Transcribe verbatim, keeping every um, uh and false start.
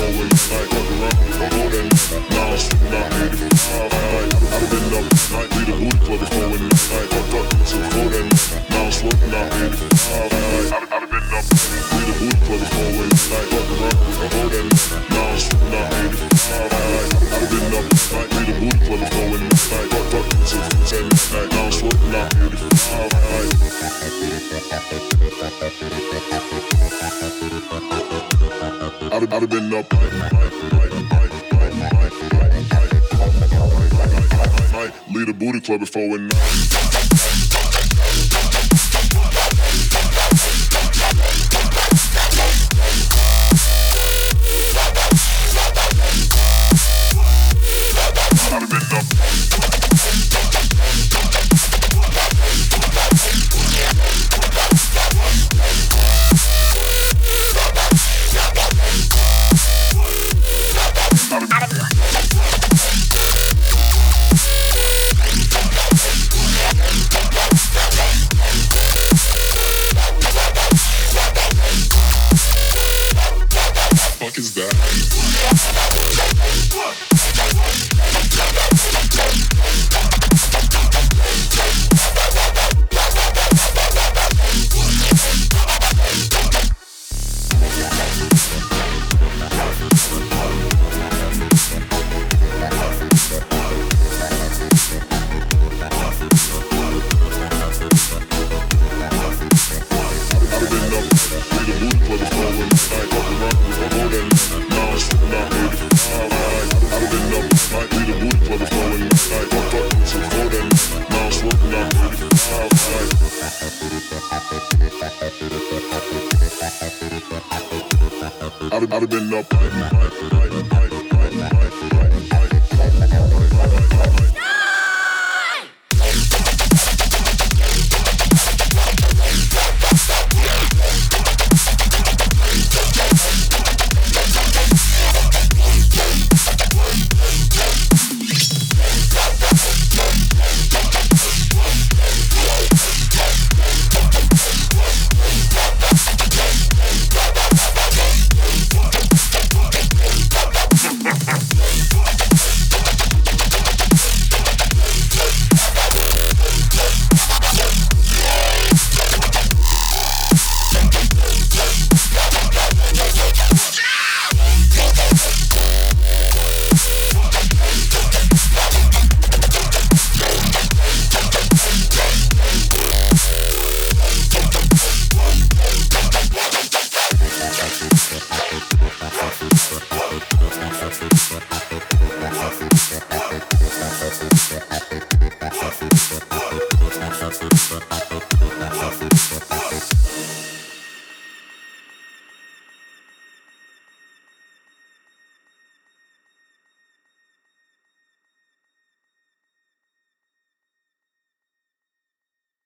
forward, like walk around, I hold that night. Now I'm sitting out eighty-five, like I've been up night, lead a booty club before when night, fuck fuck, so hold that night. Now I'm smoking out eighty-five, like I've been up lead a booty club before when night, walk around, I hold that night. Now I'm sitting out eighty-five, like I've been up night, lead a booty club before when night, fuck fuck, so ten night. Now I'm smoking out eighty-five, like I'd have been up lead a booty club before when I'd have been up is that? I'd have been up, I'd have been up.